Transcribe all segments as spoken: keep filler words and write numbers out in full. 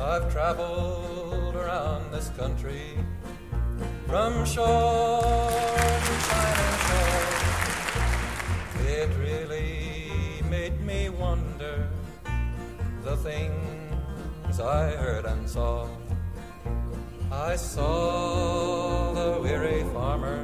I've traveled around this country from shore to shining shore. It really made me wonder the things I heard and saw. I saw the weary farmer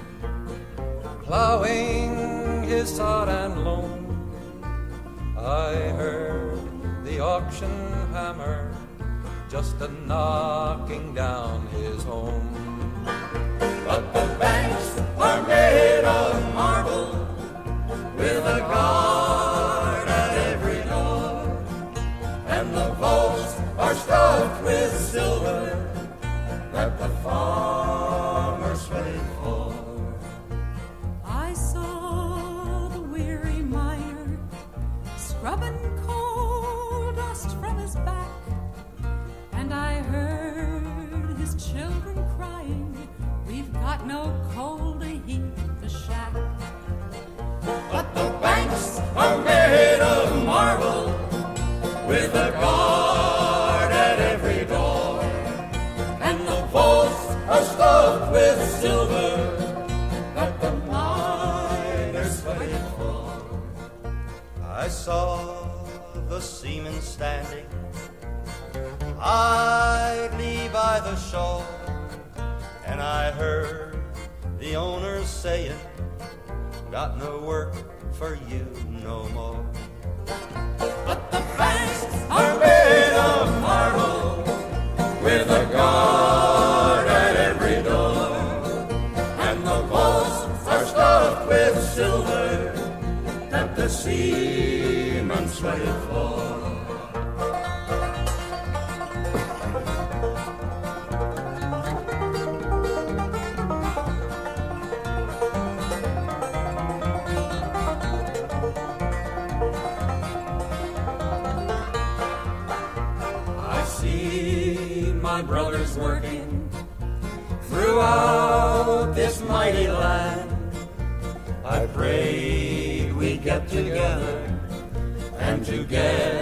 plowing his sod and loam. I heard the auction hammer just a knocking down his home. But the banks are made of marble with a guard at every door, and the vaults are stuffed with silver that the farmers sweat for. I saw the weary miner scrubbing coal dust from his back, and I heard his children crying, we've got no coal to heat the shack. But the banks are made of marble with a guard at every door, and the vaults are stuffed with silver that the miners fight for. I saw the seamen standing idly by the shore, and I heard the owners saying, got no work for you no more. But the banks are made of marble with a guard at every door, and the vaults are stuffed with silver that the seamen sweated for. My brothers working throughout this mighty land. I prayed we'd get together and together